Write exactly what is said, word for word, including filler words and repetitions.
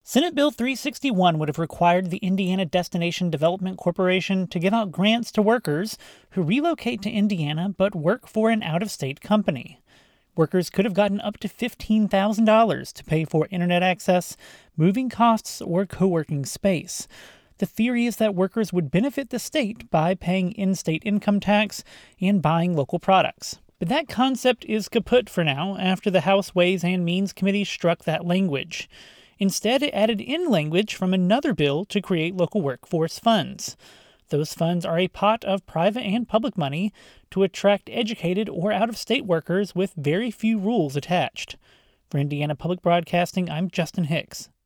Senate Bill three sixty-one would have required the Indiana Destination Development Corporation to give out grants to workers who relocate to Indiana but work for an out-of-state company. Workers could have gotten up to fifteen thousand dollars to pay for internet access, moving costs, or co-working space. The theory is that workers would benefit the state by paying in-state income tax and buying local products. But that concept is kaput for now after the House Ways and Means Committee struck that language. Instead, it added in language from another bill to create local workforce funds. Those funds are a pot of private and public money to attract educated or out-of-state workers with very few rules attached. For Indiana Public Broadcasting, I'm Justin Hicks.